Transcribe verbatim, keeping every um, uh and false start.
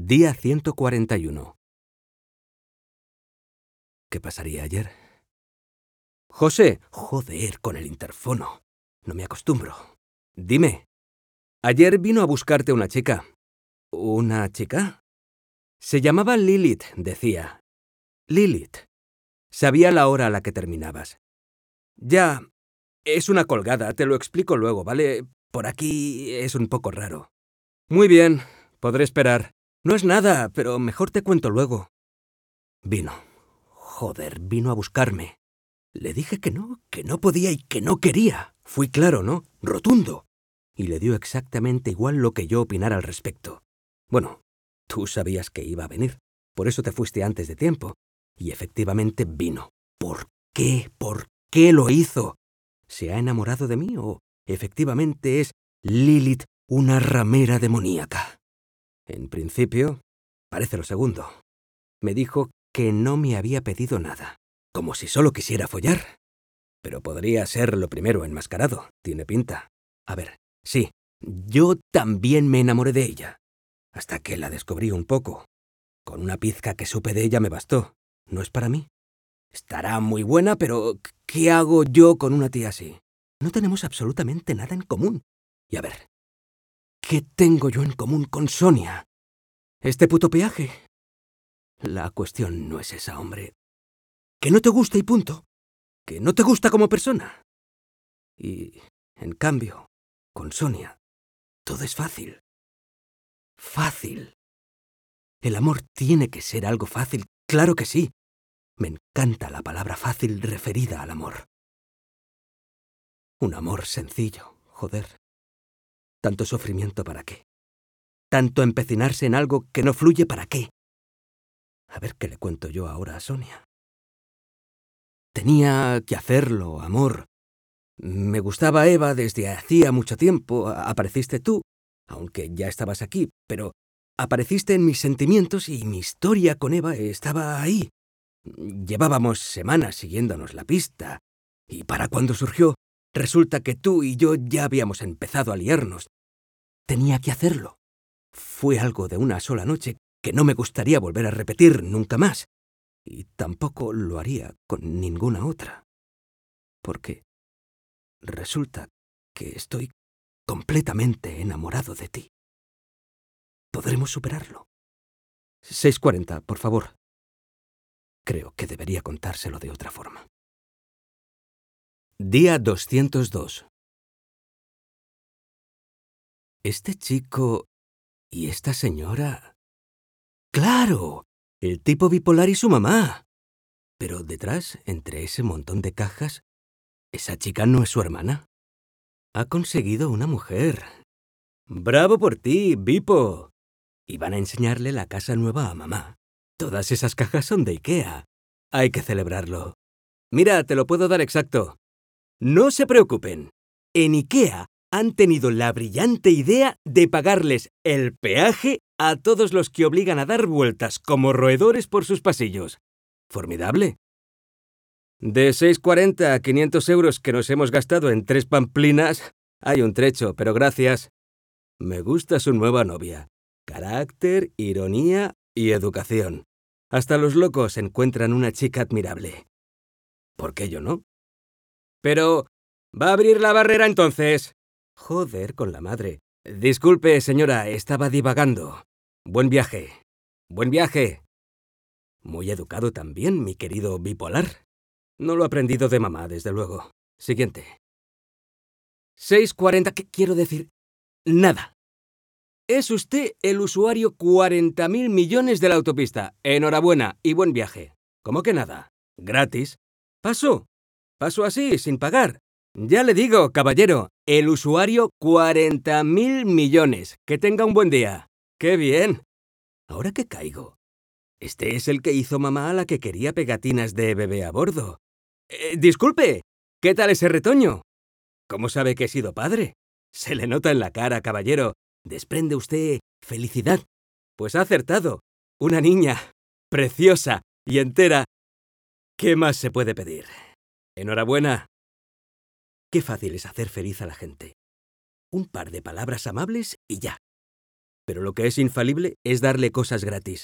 Día ciento cuarenta y uno. ¿Qué pasaría ayer? José, joder, con el interfono. No me acostumbro. Dime, ayer vino a buscarte una chica. ¿Una chica? Se llamaba Lilith, decía. Lilith. Sabía la hora a la que terminabas. Ya, es una colgada, te lo explico luego, ¿vale? Por aquí es un poco raro. Muy bien, podré esperar. No es nada, pero mejor te cuento luego. Vino. Joder, vino a buscarme. Le dije que no, que no podía y que no quería. Fui claro, ¿no? Rotundo. Y le dio exactamente igual lo que yo opinara al respecto. Bueno, tú sabías que iba a venir. Por eso te fuiste antes de tiempo. Y efectivamente vino. ¿Por qué? ¿Por qué lo hizo? ¿Se ha enamorado de mí o efectivamente es Lilith una ramera demoníaca? En principio, parece lo segundo. Me dijo que no me había pedido nada. Como si solo quisiera follar. Pero podría ser lo primero enmascarado. Tiene pinta. A ver, sí, yo también me enamoré de ella. Hasta que la descubrí un poco. Con una pizca que supe de ella me bastó. ¿No es para mí? Estará muy buena, pero ¿qué hago yo con una tía así? No tenemos absolutamente nada en común. Y a ver, ¿qué tengo yo en común con Sonia? ¿Este puto peaje? La cuestión no es esa, hombre. Que no te gusta y punto. Que no te gusta como persona. Y, en cambio, con Sonia, todo es fácil. Fácil. El amor tiene que ser algo fácil, claro que sí. Me encanta la palabra fácil referida al amor. Un amor sencillo, joder. ¿Tanto sufrimiento para qué? ¿Tanto empecinarse en algo que no fluye para qué? A ver qué le cuento yo ahora a Sonia. Tenía que hacerlo, amor. Me gustaba Eva desde hacía mucho tiempo. Apareciste tú, aunque ya estabas aquí, pero apareciste en mis sentimientos y mi historia con Eva estaba ahí. Llevábamos semanas siguiéndonos la pista, y para cuando surgió, resulta que tú y yo ya habíamos empezado a liarnos. Tenía que hacerlo. Fue algo de una sola noche que no me gustaría volver a repetir nunca más, y tampoco lo haría con ninguna otra. Porque resulta que estoy completamente enamorado de ti. ¿Podremos superarlo? seis cuarenta, por favor. Creo que debería contárselo de otra forma. Día doscientos dos. Este chico y esta señora... ¡Claro! El tipo bipolar y su mamá. Pero detrás, entre ese montón de cajas, ¿esa chica no es su hermana? Ha conseguido una mujer. ¡Bravo por ti, Bipo! Y van a enseñarle la casa nueva a mamá. Todas esas cajas son de IKEA. Hay que celebrarlo. Mira, te lo puedo dar exacto. No se preocupen. En IKEA han tenido la brillante idea de pagarles el peaje a todos los que obligan a dar vueltas como roedores por sus pasillos. Formidable. De seis cuarenta a quinientos euros que nos hemos gastado en tres pamplinas, hay un trecho, pero gracias. Me gusta su nueva novia. Carácter, ironía y educación. Hasta los locos encuentran una chica admirable. ¿Por qué yo no? Pero... ¿va a abrir la barrera entonces? Joder con la madre. Disculpe, señora, estaba divagando. Buen viaje. Buen viaje. Muy educado también, mi querido bipolar. No lo he aprendido de mamá, desde luego. Siguiente. seis cuarenta, ¿qué quiero decir? Nada. Es usted el usuario cuarenta mil millones de la autopista. Enhorabuena y buen viaje. ¿Cómo que nada? Gratis. Paso. Paso así, sin pagar. Ya le digo, caballero, el usuario cuarenta mil millones. Que tenga un buen día. ¡Qué bien! ¿Ahora que caigo? Este es el que hizo mamá a la que quería pegatinas de bebé a bordo. Eh, disculpe, ¿qué tal ese retoño? ¿Cómo sabe que he sido padre? Se le nota en la cara, caballero. Desprende usted felicidad. Pues ha acertado. Una niña. Preciosa y entera. ¿Qué más se puede pedir? Enhorabuena. Qué fácil es hacer feliz a la gente. Un par de palabras amables y ya. Pero lo que es infalible es darle cosas gratis.